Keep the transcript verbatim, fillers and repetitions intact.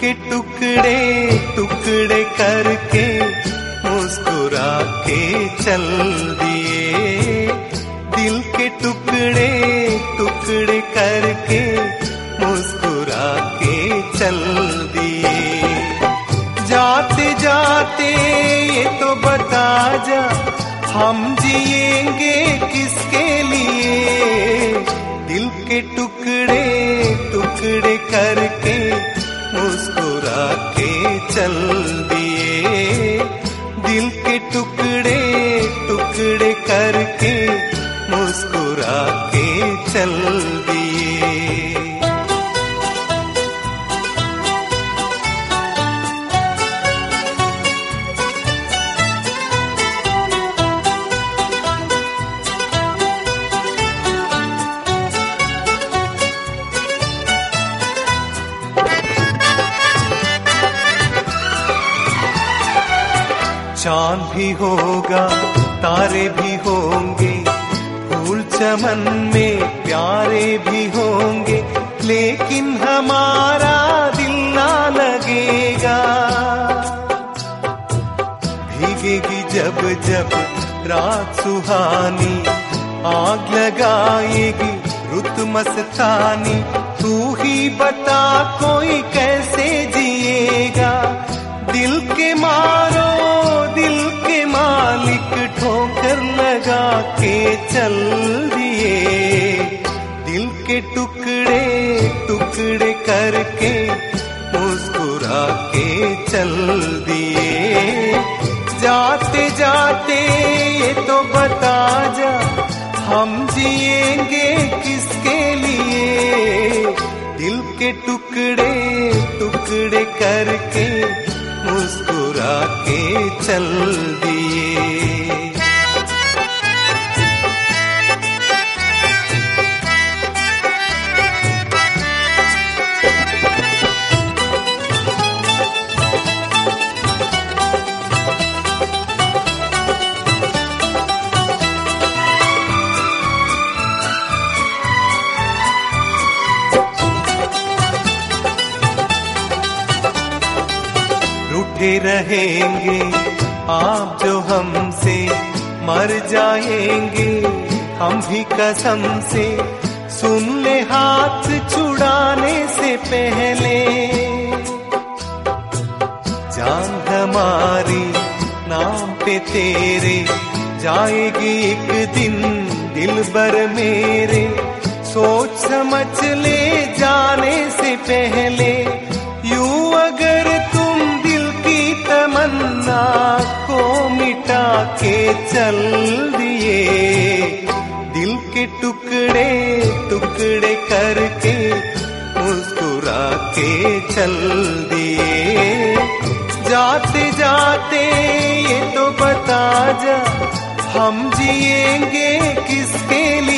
के टुकड़े टुकड़े करके मुस्कुरा के चल दिए, दिल के टुकड़े टुकड़े करके मुस्कुरा के चल दिए। जाते जाते ये तो बता जा, हम जिएंगे किसके लिए, दिल के टुकड़े टुकड़े करके मुस्कुरा के चल दिए, दिल के टुकड़े टुकड़े करके मुस्कुरा के चल दिए। चांद भी होगा तारे भी होंगे, फूल चमन में प्यारे भी होंगे, लेकिन हमारा दिल ना लगेगा। भीगेगी जब जब रात सुहानी, आग लगाएगी रुत मस्तानी, तू ही बता कोई कैसे जिएगा। दिल के मारो दिल के मालिक ठोकर लगा के चल दिए, दिल के टुकड़े टुकड़े करके मुस्कुरा के चल दिए। जाते जाते ये तो बता जा, हम जिएंगे किसके लिए, दिल के टुकड़े टुकड़े करके मुस्कुरा के चल दिए। रूठे रहेंगे आप जो हमसे, मर जाएंगे हम भी कसम से, सुन ले हाथ छुड़ाने से पहले, जान हमारी नाम पे तेरे जाएगी एक दिन दिलबर मेरे, सोच समझ ले जाने से पहले, यूं अगर तुम दिल की तमन्ना को मिटा के चल दिए, दिल के टुकड़े टुकड़े करके मुस्कुरा के चल दिए। जाते जाते ये तो बता जा, हम जिएंगे किसके लिए।